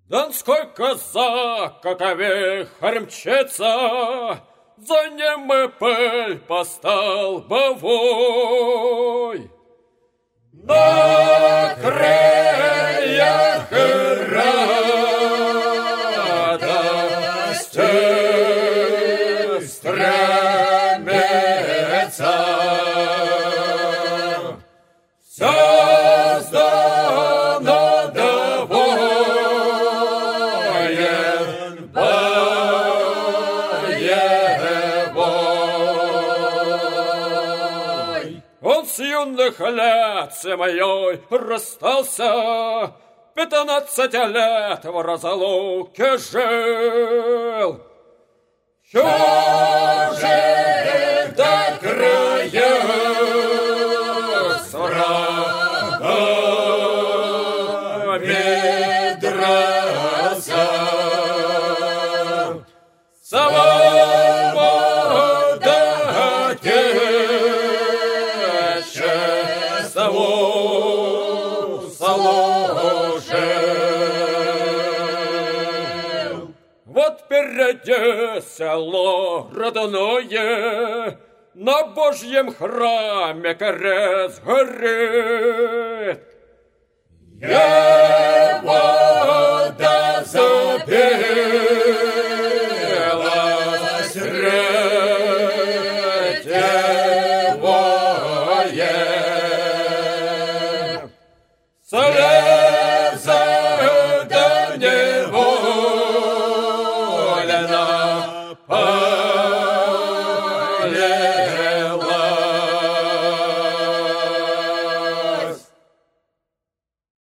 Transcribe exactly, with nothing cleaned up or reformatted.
Донской казак, как вихрь мчится, за ним и пыль по столбовой. На крыльях радости стремится все сдано довоен боевой. Он с юных лет с моей расстался, пятнадцать лет в разлуке жил. Чужих до края с врагами дрался. Свобода Отечеству служил. Вот впереди село родное, на Божьем храме крест горит. Я